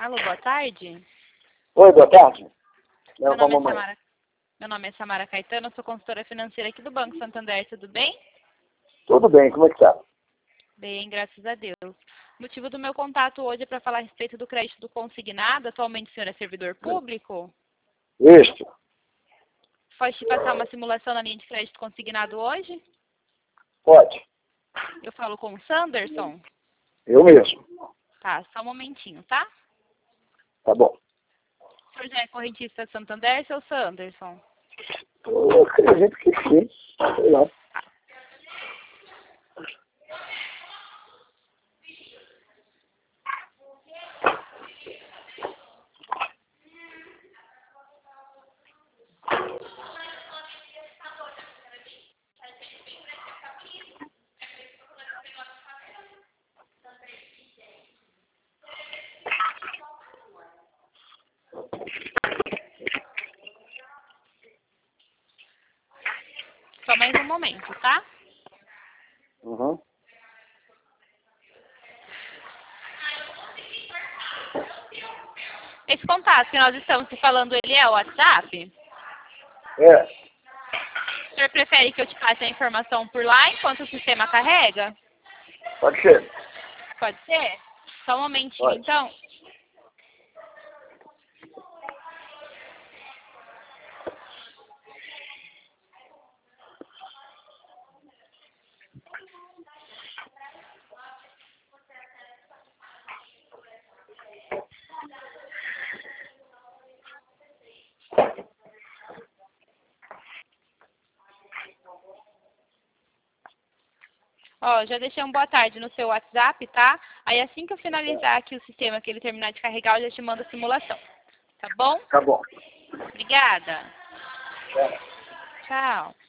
Alô, boa tarde. Oi, boa tarde. Meu nome é Samara Caetano, eu sou consultora financeira aqui do Banco Santander, tudo bem? Tudo bem, como é que tá? Bem, graças a Deus. O motivo do meu contato hoje é para falar a respeito do crédito do consignado. Atualmente o senhor é servidor público? Isso. Pode te passar uma simulação na linha de crédito consignado hoje? Pode. Eu falo com o Sanderson? Eu mesmo. Tá, só um momentinho, tá? Tá bom. O senhor já é correntista Santander, seu Sanderson? Eu acredito que sim. Sei lá. Só mais um momento, tá? Uhum. Esse contato que nós estamos se falando, ele é o WhatsApp? É, O senhor prefere que eu te passe a informação por lá enquanto o sistema carrega? pode ser. Pode ser? Só um momentinho, Pode. então. Ó, já deixei um boa tarde no seu WhatsApp, tá? Aí assim que eu finalizar aqui o sistema, que ele terminar de carregar, eu já te mando a simulação. Tá bom? Tá bom. Obrigada. É. Tchau.